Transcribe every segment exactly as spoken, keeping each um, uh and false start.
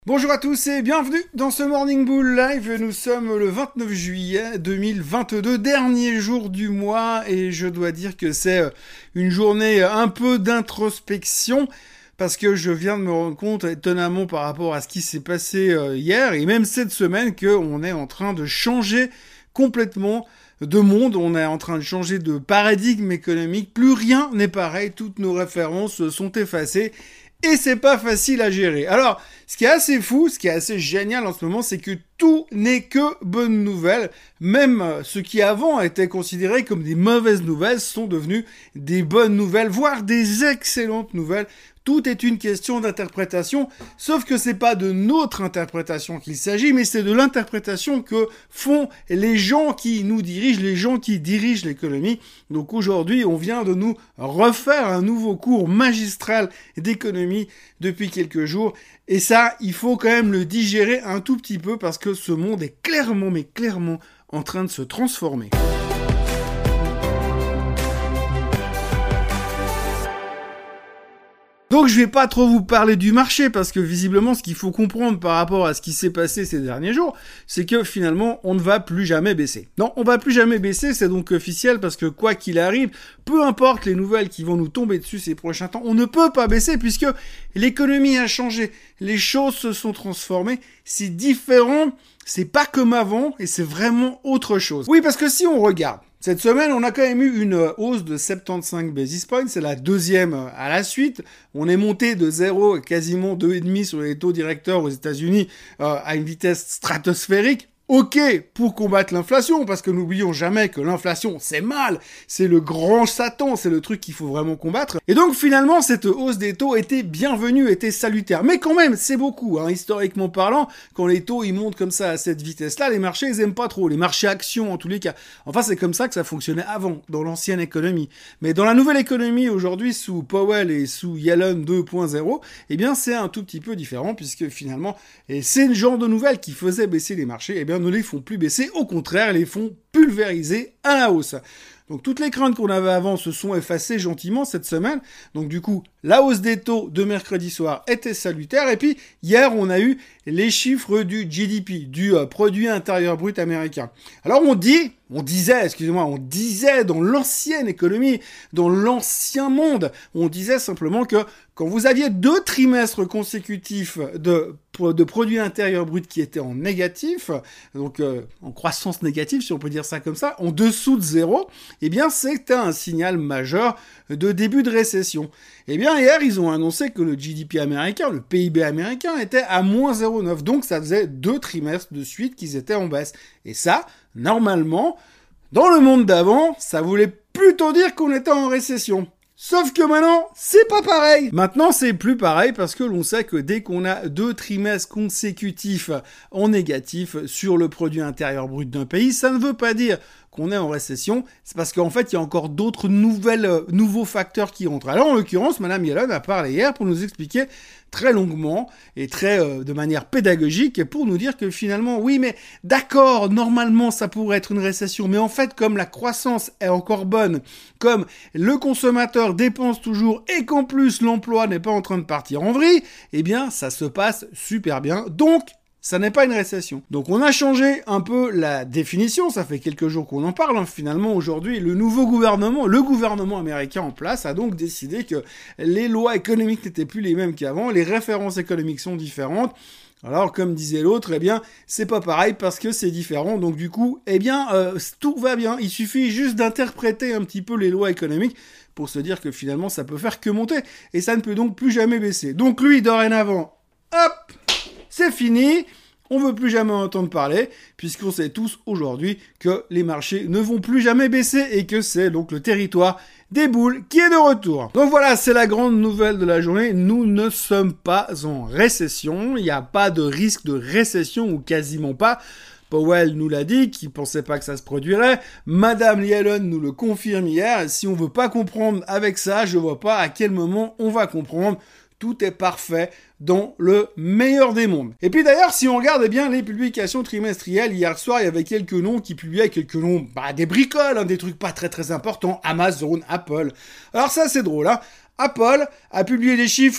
Bonjour à tous et bienvenue dans ce Morning Bull Live. Nous sommes le vingt-neuf juillet deux mille vingt-deux, dernier jour du mois, et je dois dire que c'est une journée un peu d'introspection parce que je viens de me rendre compte étonnamment par rapport à ce qui s'est passé hier et même cette semaine qu'on est en train de changer complètement de monde, on est en train de changer de paradigme économique, plus rien n'est pareil, toutes nos références sont effacées. Et c'est pas facile à gérer. Alors, ce qui est assez fou, ce qui est assez génial en ce moment, c'est que tout n'est que bonnes nouvelles. Même ce qui avant était considéré comme des mauvaises nouvelles sont devenus des bonnes nouvelles, voire des excellentes nouvelles. Tout est une question d'interprétation, sauf que c'est pas de notre interprétation qu'il s'agit, mais c'est de l'interprétation que font les gens qui nous dirigent, les gens qui dirigent l'économie. Donc aujourd'hui, on vient de nous refaire un nouveau cours magistral d'économie depuis quelques jours. Et ça, il faut quand même le digérer un tout petit peu parce que ce monde est clairement, mais clairement en train de se transformer. Donc je vais pas trop vous parler du marché parce que visiblement ce qu'il faut comprendre par rapport à ce qui s'est passé ces derniers jours, c'est que finalement on ne va plus jamais baisser. Non, on va plus jamais baisser, c'est donc officiel parce que quoi qu'il arrive, peu importe les nouvelles qui vont nous tomber dessus ces prochains temps, on ne peut pas baisser puisque l'économie a changé, les choses se sont transformées, c'est différent, c'est pas comme avant et c'est vraiment autre chose. Oui, parce que si on regarde, cette semaine, on a quand même eu une hausse de soixante-quinze basis points, c'est la deuxième à la suite. On est monté de zéro, quasiment deux virgule cinq sur les taux directeurs aux États-Unis euh, à une vitesse stratosphérique. Ok, pour combattre l'inflation, parce que n'oublions jamais que l'inflation, c'est mal, c'est le grand Satan, c'est le truc qu'il faut vraiment combattre. Et donc finalement, cette hausse des taux était bienvenue, était salutaire. Mais quand même, c'est beaucoup, hein, historiquement parlant, quand les taux ils montent comme ça à cette vitesse-là, les marchés ils aiment pas trop, les marchés actions en tous les cas. Enfin, c'est comme ça que ça fonctionnait avant, dans l'ancienne économie. Mais dans la nouvelle économie aujourd'hui, sous Powell et sous Yellen deux point zéro, eh bien c'est un tout petit peu différent, puisque finalement, et c'est le genre de nouvelles qui faisait baisser les marchés, eh bien ne les font plus baisser, au contraire, les font pulvériser à la hausse. Donc toutes les craintes qu'on avait avant se sont effacées gentiment cette semaine. Donc du coup, la hausse des taux de mercredi soir était salutaire. Et puis hier, on a eu les chiffres du G D P, du euh, produit intérieur brut américain. Alors on dit, on disait, excusez-moi, on disait dans l'ancienne économie, dans l'ancien monde, on disait simplement que quand vous aviez deux trimestres consécutifs de, de produit intérieur brut qui étaient en négatif, donc euh, en croissance négative, si on peut dire ça comme ça, en dessous de zéro, eh bien c'était un signal majeur de début de récession. Eh bien hier, ils ont annoncé que le G D P américain, le P I B américain, était à moins zéro virgule neuf. Donc ça faisait deux trimestres de suite qu'ils étaient en baisse. Et ça, normalement, dans le monde d'avant, ça voulait plutôt dire qu'on était en récession. Sauf que maintenant, c'est pas pareil. Maintenant, c'est plus pareil parce que l'on sait que dès qu'on a deux trimestres consécutifs en négatif sur le produit intérieur brut d'un pays, ça ne veut pas dire qu'on est en récession. C'est parce qu'en fait, il y a encore d'autres nouvelles, euh, nouveaux facteurs qui rentrent. Alors, en l'occurrence, Madame Yellen a parlé hier pour nous expliquer très longuement et très euh, de manière pédagogique pour nous dire que finalement, oui, mais d'accord, normalement, ça pourrait être une récession, mais en fait, comme la croissance est encore bonne, comme le consommateur dépense toujours et qu'en plus l'emploi n'est pas en train de partir en vrille, eh bien, ça se passe super bien. Donc, ça n'est pas une récession. Donc on a changé un peu la définition, ça fait quelques jours qu'on en parle, hein. Finalement aujourd'hui le nouveau gouvernement, le gouvernement américain en place a donc décidé que les lois économiques n'étaient plus les mêmes qu'avant, les références économiques sont différentes. Alors comme disait l'autre, eh bien c'est pas pareil parce que c'est différent, donc du coup, eh bien euh, tout va bien, il suffit juste d'interpréter un petit peu les lois économiques pour se dire que finalement ça peut faire que monter, et ça ne peut donc plus jamais baisser. Donc lui dorénavant, hop, c'est fini, on veut plus jamais entendre parler, puisqu'on sait tous aujourd'hui que les marchés ne vont plus jamais baisser et que c'est donc le territoire des boules qui est de retour. Donc voilà, c'est la grande nouvelle de la journée, nous ne sommes pas en récession, il n'y a pas de risque de récession ou quasiment pas. Powell nous l'a dit, qu'il pensait pas que ça se produirait. Madame Yellen nous le confirme hier. Si on veut pas comprendre avec ça, je vois pas à quel moment on va comprendre. Tout est parfait dans le meilleur des mondes. Et puis d'ailleurs, si on regarde eh bien les publications trimestrielles, hier soir, il y avait quelques noms qui publiaient quelques noms, bah, des bricoles, hein, des trucs pas très très importants, Amazon, Apple. Alors ça, c'est drôle, hein. Apple a publié des chiffres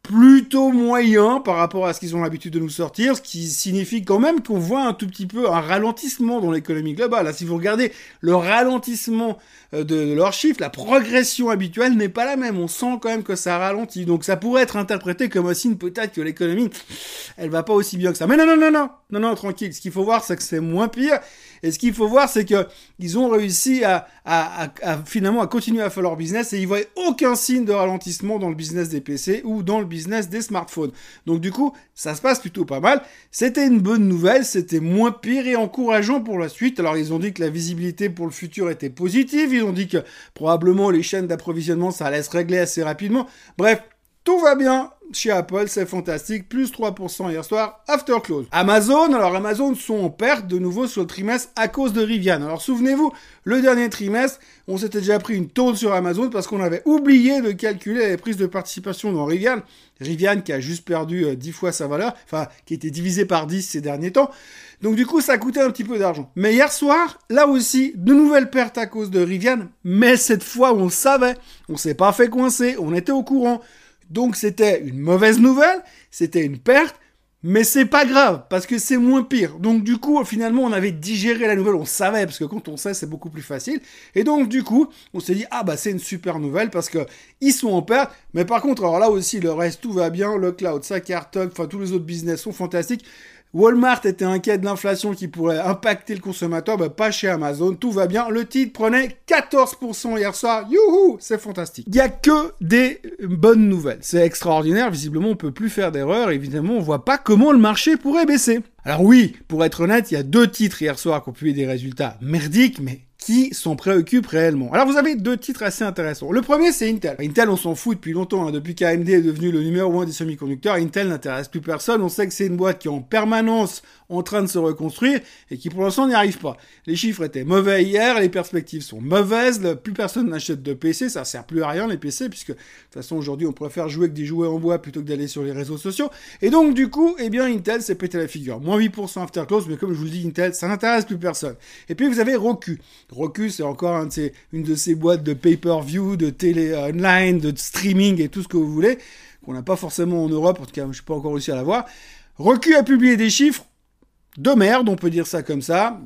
plutôt moyen par rapport à ce qu'ils ont l'habitude de nous sortir, ce qui signifie quand même qu'on voit un tout petit peu un ralentissement dans l'économie globale. Là, si vous regardez le ralentissement de, de leurs chiffres, la progression habituelle n'est pas la même. On sent quand même que ça ralentit. Donc ça pourrait être interprété comme un signe peut-être que l'économie, elle va pas aussi bien que ça. Mais non, non, non, non, non, non, tranquille. Ce qu'il faut voir, c'est que c'est moins pire. Et ce qu'il faut voir, c'est que ils ont réussi à, à, à, à finalement à continuer à faire leur business et ils voient aucun signe de ralentissement dans le business des P C ou dans le business des smartphones. Donc du coup, ça se passe plutôt pas mal. C'était une bonne nouvelle, c'était moins pire et encourageant pour la suite. Alors ils ont dit que la visibilité pour le futur était positive, ils ont dit que probablement les chaînes d'approvisionnement, ça allait se régler assez rapidement. Bref, tout va bien chez Apple, c'est fantastique, plus trois pour cent hier soir, after close. Amazon, alors Amazon sont en perte de nouveau sur le trimestre à cause de Rivian. Alors souvenez-vous, le dernier trimestre, on s'était déjà pris une tôle sur Amazon parce qu'on avait oublié de calculer les prises de participation dans Rivian. Rivian qui a juste perdu euh, dix fois sa valeur, enfin qui a été divisé par dix ces derniers temps. Donc du coup, ça a coûté un petit peu d'argent. Mais hier soir, là aussi, de nouvelles pertes à cause de Rivian, mais cette fois, on le savait, on s'est pas fait coincer, on était au courant. Donc c'était une mauvaise nouvelle, c'était une perte, mais c'est pas grave, parce que c'est moins pire. Donc du coup, finalement, on avait digéré la nouvelle, on savait, parce que quand on sait, c'est beaucoup plus facile. Et donc du coup, on s'est dit, ah bah c'est une super nouvelle, parce que ils sont en perte, mais par contre, alors là aussi, le reste, tout va bien, le cloud, ça cartonne, enfin tous les autres business sont fantastiques. Walmart était inquiet de l'inflation qui pourrait impacter le consommateur, bah pas chez Amazon, tout va bien. Le titre prenait quatorze pour cent hier soir, youhou, c'est fantastique. Il y a que des bonnes nouvelles, c'est extraordinaire, visiblement on peut plus faire d'erreur, évidemment on voit pas comment le marché pourrait baisser. Alors oui, pour être honnête, il y a deux titres hier soir qui ont publié des résultats merdiques, mais qui s'en préoccupent réellement. Alors vous avez deux titres assez intéressants. Le premier, c'est Intel. Intel, on s'en fout depuis longtemps, hein. Depuis qu'A M D est devenu le numéro un des semi-conducteurs, Intel n'intéresse plus personne. On sait que c'est une boîte qui est en permanence en train de se reconstruire et qui pour l'instant n'y arrive pas. Les chiffres étaient mauvais hier, les perspectives sont mauvaises, plus personne n'achète de P C, ça sert plus à rien les P C, puisque de toute façon aujourd'hui on préfère jouer avec des jouets en bois plutôt que d'aller sur les réseaux sociaux. Et donc du coup, eh bien Intel s'est pété la figure. Moins huit pour cent after close, mais comme je vous le dis, Intel, ça n'intéresse plus personne. Et puis vous avez Roku. Roku, c'est encore un de ces, une de ces boîtes de pay-per-view, de télé online, de streaming et tout ce que vous voulez, qu'on n'a pas forcément en Europe, en tout cas je n'ai pas encore réussi à l'avoir. Roku a publié des chiffres de merde, on peut dire ça comme ça,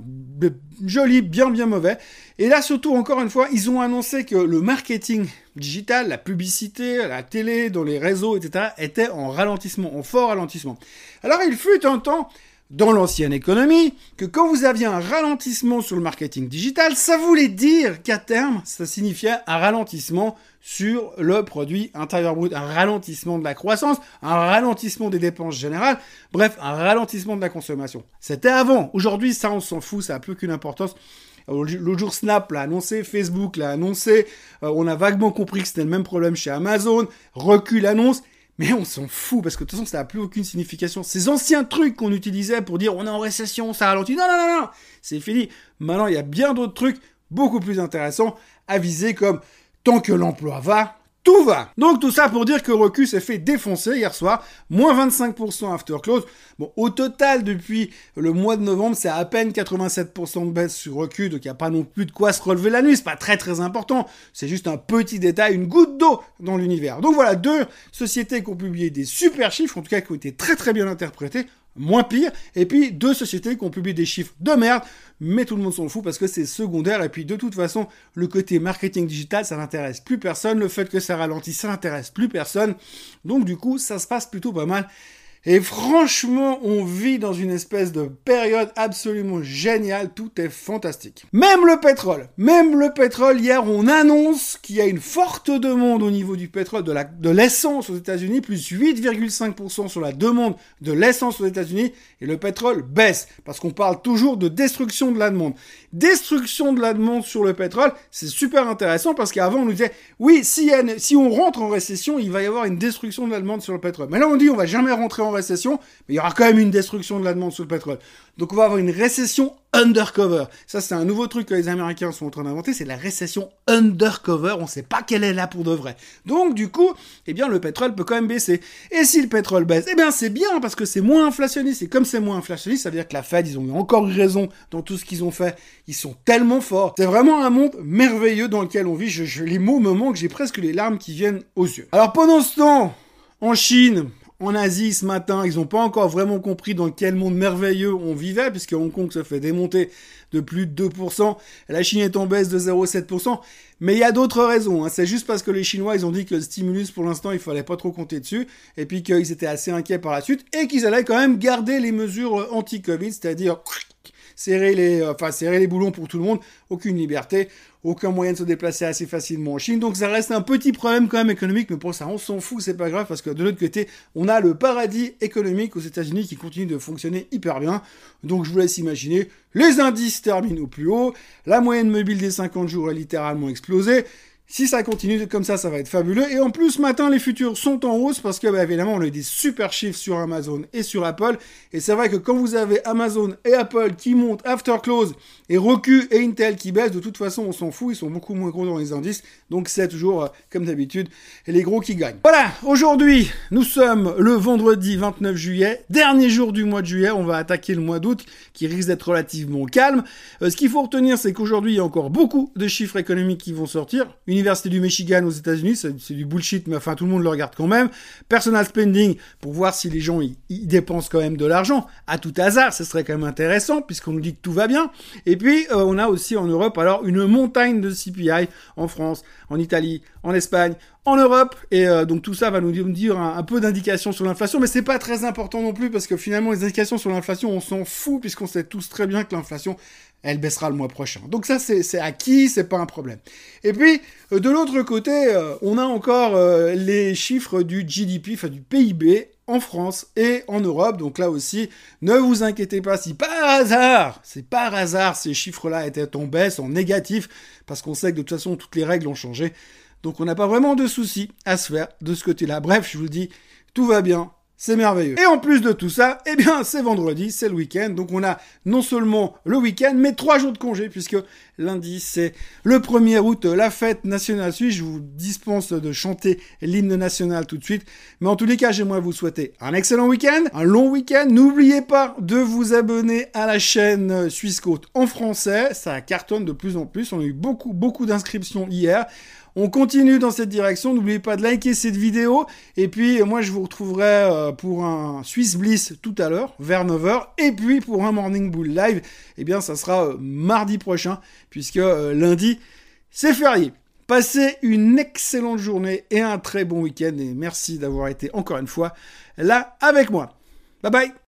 joli, bien bien mauvais. Et là surtout, encore une fois, ils ont annoncé que le marketing digital, la publicité, la télé, dans les réseaux, et cetera, était en ralentissement, en fort ralentissement. Alors il fut un temps, dans l'ancienne économie, que quand vous aviez un ralentissement sur le marketing digital, ça voulait dire qu'à terme, ça signifiait un ralentissement sur le produit intérieur brut, un ralentissement de la croissance, un ralentissement des dépenses générales, bref, un ralentissement de la consommation. C'était avant. Aujourd'hui, ça, on s'en fout, ça n'a plus qu'une importance. L'autre jour, Snap l'a annoncé, Facebook l'a annoncé, euh, on a vaguement compris que c'était le même problème chez Amazon, Recul l'annonce. Mais on s'en fout, parce que de toute façon, ça n'a plus aucune signification. Ces anciens trucs qu'on utilisait pour dire on est en récession, ça ralentit, non, non, non, non, c'est fini. Maintenant, il y a bien d'autres trucs beaucoup plus intéressants à viser, comme tant que l'emploi va, tout va. Donc tout ça pour dire que Roku s'est fait défoncer hier soir, moins vingt-cinq pour cent after close. Bon, au total, depuis le mois de novembre, c'est à peine quatre-vingt-sept pour cent de baisse sur Roku, donc il n'y a pas non plus de quoi se relever la nuit, c'est pas très très important, c'est juste un petit détail, une goutte d'eau dans l'univers. Donc voilà, deux sociétés qui ont publié des super chiffres, en tout cas qui ont été très très bien interprétés, moins pire, et puis deux sociétés qui ont publié des chiffres de merde, mais tout le monde s'en fout parce que c'est secondaire, et puis de toute façon, le côté marketing digital, ça n'intéresse plus personne, le fait que ça ralentit, ça n'intéresse plus personne, donc du coup, ça se passe plutôt pas mal. Et franchement, on vit dans une espèce de période absolument géniale, tout est fantastique. Même le pétrole, même le pétrole, hier on annonce qu'il y a une forte demande au niveau du pétrole, de la, de l'essence aux États-Unis, plus huit virgule cinq pour cent sur la demande de l'essence aux États-Unis, et le pétrole baisse, parce qu'on parle toujours de destruction de la demande. Destruction de la demande sur le pétrole, c'est super intéressant, parce qu'avant on nous disait, oui, si, y a une, si on rentre en récession, il va y avoir une destruction de la demande sur le pétrole. Mais là on dit, on va jamais rentrer en récession, mais il y aura quand même une destruction de la demande sur le pétrole. Donc on va avoir une récession undercover. Ça, c'est un nouveau truc que les Américains sont en train d'inventer, c'est la récession undercover. On ne sait pas qu'elle est là pour de vrai. Donc du coup, eh bien le pétrole peut quand même baisser. Et si le pétrole baisse, eh bien c'est bien parce que c'est moins inflationniste. Et comme c'est moins inflationniste, ça veut dire que la Fed, ils ont eu encore eu raison dans tout ce qu'ils ont fait. Ils sont tellement forts. C'est vraiment un monde merveilleux dans lequel on vit. Je, je, les mots me manquent, j'ai presque les larmes qui viennent aux yeux. Alors pendant ce temps, En Chine, en Asie ce matin, ils n'ont pas encore vraiment compris dans quel monde merveilleux on vivait, puisque Hong Kong se fait démonter de plus de deux pour cent, la Chine est en baisse de zéro virgule sept pour cent, mais il y a d'autres raisons, hein. C'est juste parce que les Chinois, ils ont dit que le stimulus, pour l'instant, il fallait pas trop compter dessus, et puis qu'ils étaient assez inquiets par la suite, et qu'ils allaient quand même garder les mesures anti-Covid, c'est-à-dire serrer les, enfin, serrer les boulons pour tout le monde, aucune liberté, aucun moyen de se déplacer assez facilement en Chine. Donc ça reste un petit problème quand même économique, mais pour ça on s'en fout, c'est pas grave, parce que de l'autre côté, on a le paradis économique aux États-Unis qui continue de fonctionner hyper bien. Donc je vous laisse imaginer, les indices terminent au plus haut, la moyenne mobile des cinquante jours a littéralement explosé. Si ça continue comme ça, ça va être fabuleux. Et en plus, ce matin, les futurs sont en hausse parce que, bah, évidemment, on a eu des super chiffres sur Amazon et sur Apple. Et c'est vrai que quand vous avez Amazon et Apple qui montent after close et Roku et Intel qui baissent, de toute façon, on s'en fout. Ils sont beaucoup moins gros dans les indices. Donc, c'est toujours, euh, comme d'habitude, les gros qui gagnent. Voilà. Aujourd'hui, nous sommes le vendredi vingt-neuf juillet. Dernier jour du mois de juillet. On va attaquer le mois d'août qui risque d'être relativement calme. Euh, ce qu'il faut retenir, c'est qu'aujourd'hui, il y a encore beaucoup de chiffres économiques qui vont sortir. Une Université du Michigan aux États-Unis, c'est, c'est du bullshit, mais enfin tout le monde le regarde quand même. Personal spending, pour voir si les gens ils, ils dépensent quand même de l'argent. À tout hasard, ce serait quand même intéressant, puisqu'on nous dit que tout va bien. Et puis, euh, on a aussi en Europe, alors, une montagne de C P I en France, en Italie, en Espagne, en Europe. Et euh, donc tout ça va nous dire un, un peu d'indications sur l'inflation, mais c'est pas très important non plus, parce que finalement, les indications sur l'inflation, on s'en fout, puisqu'on sait tous très bien que l'inflation, elle baissera le mois prochain. Donc ça, c'est, c'est acquis, c'est pas un problème. Et puis, euh, de l'autre côté, euh, on a encore euh, les chiffres du G D P, enfin du P I B, en France et en Europe. Donc là aussi, ne vous inquiétez pas si par hasard, c'est par hasard, ces chiffres-là étaient en baisse, en négatif, parce qu'on sait que de toute façon, toutes les règles ont changé. Donc on n'a pas vraiment de soucis à se faire de ce côté-là. Bref, je vous le dis, tout va bien. C'est merveilleux. Et en plus de tout ça, eh bien, c'est vendredi, c'est le week-end. Donc, on a non seulement le week-end, mais trois jours de congé, puisque lundi, c'est le premier août, la fête nationale suisse. Je vous dispense de chanter l'hymne national tout de suite. Mais en tous les cas, j'aimerais vous souhaiter un excellent week-end, un long week-end. N'oubliez pas de vous abonner à la chaîne Suisse Côte en français. Ça cartonne de plus en plus. On a eu beaucoup, beaucoup d'inscriptions hier. On continue dans cette direction, n'oubliez pas de liker cette vidéo, et puis moi je vous retrouverai pour un Swiss Bliss tout à l'heure, vers neuf heures, et puis pour un Morning Bull Live, eh bien ça sera mardi prochain, puisque lundi c'est férié. Passez une excellente journée et un très bon week-end, et merci d'avoir été encore une fois là avec moi. Bye bye.